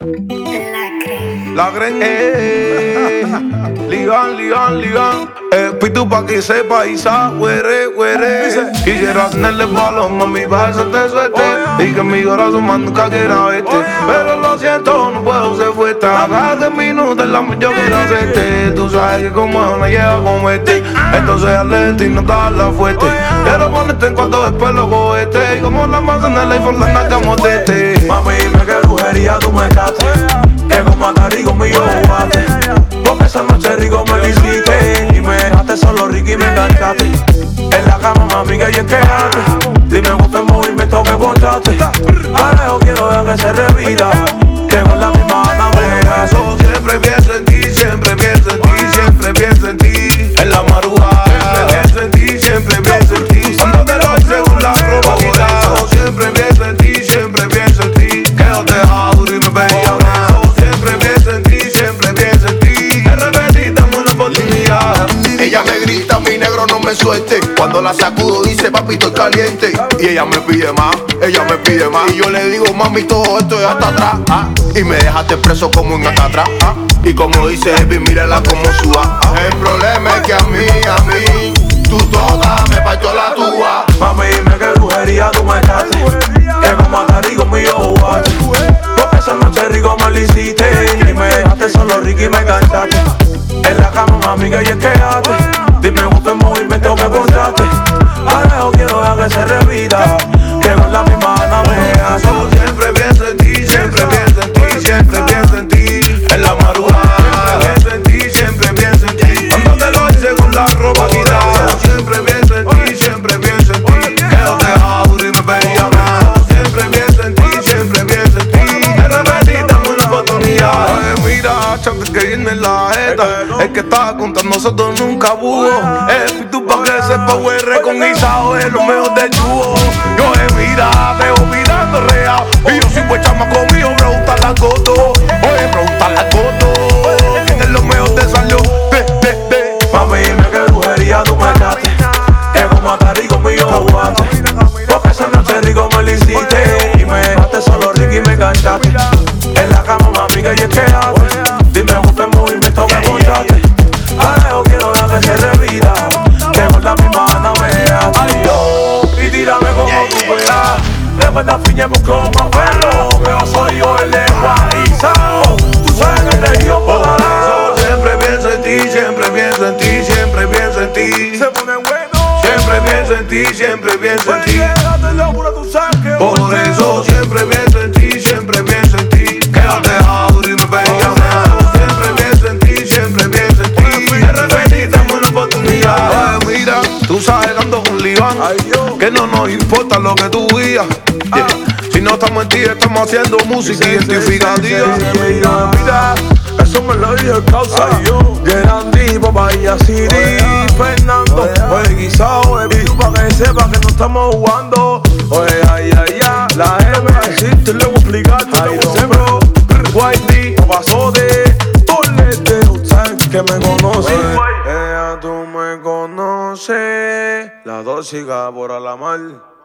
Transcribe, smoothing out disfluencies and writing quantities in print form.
La Gren, ligan. Pitu pa' que sepa y sa, huere. Quisiera tenerle balón, mami, pa' hacerte suerte. Y que mi corazón más nunca quiera verte. Pero lo siento, no puedo ser fuerte. A de minutos en la yo quiero hacerte. Tú sabes que como no lleva como este. Entonces alente y no la fuerte. Quiero ponerte en cuanto después lo cohete. Y como la masa en el iPhone, la nacamos de este. Mami, dime qué brujería tú me echaste. Que como andar conmigo jugaste. Porque esa noche rico me lo hiciste. Y me dejaste solo rico y me enganchaste. En la cama, mami, que bien quedaste. Si me gusta el movimiento que ponchaste. Parejo quiero ver que se revida. Que con la misma navega. Eso siempre pienso en ti, siempre pienso en ti, siempre pienso en ti. En la madrugada, siempre pienso en ti, siempre pienso en ti. Cuando te doy según la probabilidad. Siempre pienso en ti, siempre pienso en ti. Que no te deja duro y me veía nada. Siempre pienso en ti, siempre pienso en ti. De repente dame una oportunidad. Ella me grita, mi negro no me suelte. Cuando la sacudo dice papi estoy caliente. Y ella me pide más. Y yo le digo mami todo esto es hasta atrás. Y me dejaste preso como en Alcatraz. Y como dice Heavy, mírala como suba. El problema es que a mí tú toda me partió la tuba. Mami, dime qué brujería tú me echaste. Que como andar conmigo jugaste. Porque esa noche rico me lo hiciste. Y me dejaste solo rico y me enganchaste. En la cama, mami, que bien quedaste. Dime gusta el movimiento que ponchaste. Parejo quiero ver que se revida. Que con la misma navega. Yo siempre pienso en ti, siempre pienso en ti, siempre pienso en ti. En la madrugada, pienso en ti, siempre pienso en ti. Cuando te lo hice con la ropa quitada. Yo siempre pienso en ti, siempre pienso en ti. Que no te deja duro y me pedía más. Siempre pienso en ti, siempre pienso en ti. De repente dame una oportunidad. Mira, chante que viene la jeta. El que estaba contando nosotros nunca pudo. Tú pa' que sepa UR con guisado es lo mejor de chubo. Yo mira, te voy mirando real. Y yo sin pues chama conmigo, preguntar la coto. Oye, preguntar la coto. ¿Quién es lo mejor te salió? Mami, dime qué brujería tú me echaste. Que como andar conmigo jugaste. Porque esa noche rico me lo hiciste. Y me dejaste solo rico y me enganchaste. En la cama, mami, que bien quedaste. Dime gusta el movimiento que ponchaste. Parejo quiero ver que se revida. Que con la misma navega. Ay, yo, y tírame como tú veas. Después te afiñemos como perro. Pero soy yo el desguarizado. Tú sabes que te dio por la Siempre pienso en ti, siempre pienso en ti, siempre pienso en ti. se pone bueno. Siempre pienso en ti, siempre pienso en ti. Déjate locura, tú sabes que Por eso siempre pienso en ti, siempre pienso en ti. Que no te deja duro y me pega más. Siempre pienso en ti, siempre pienso en ti. De repente dame una oportunidad. Mira, tú sabes que ando con Liván. Que no nos importa lo que tú digas. Si no estamos en ti, estamos haciendo música identificativa. Mira, eso me lo dijo el causa y yo. Gerandi, papá y Asiri, Fernando. Oye, guisado, tú pa' que sepa que no estamos jugando. Oye, ay, la M, decirte, le voy a explicarte. Ay, no, Whitey, pasó de Tolete, sabes que me conoces. Tú me conoces. La tóxica por Alamar.